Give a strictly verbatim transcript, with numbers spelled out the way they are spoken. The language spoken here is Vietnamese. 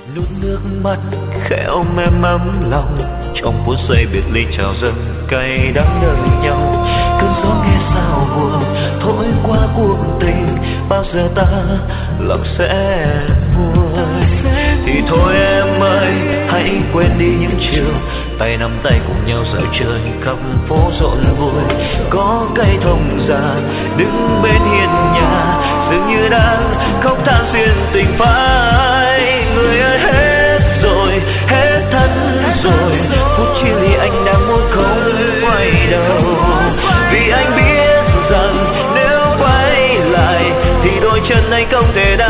nuốt nước mắt khẽ mềm ấm lòng, trong phút giây biệt ly chào dâng cay đắng đợi nhau. Cơn gió nghe sao buồn thổi qua cuộc tình, bao giờ ta lòng sẽ nguôi. Thì thôi em ơi, hãy quên đi những chiều tay nắm tay cùng nhau dạo chơi khắp phố rộn vui. Có cây thông già đứng bên hiên nhà, dường như đang khóc than xuyên tình phai. Người ơi hết rồi, hết thân rồi, phút chia ly anh đang muốn không quay đầu. Vì anh biết rằng nếu quay lại thì đôi chân anh không thể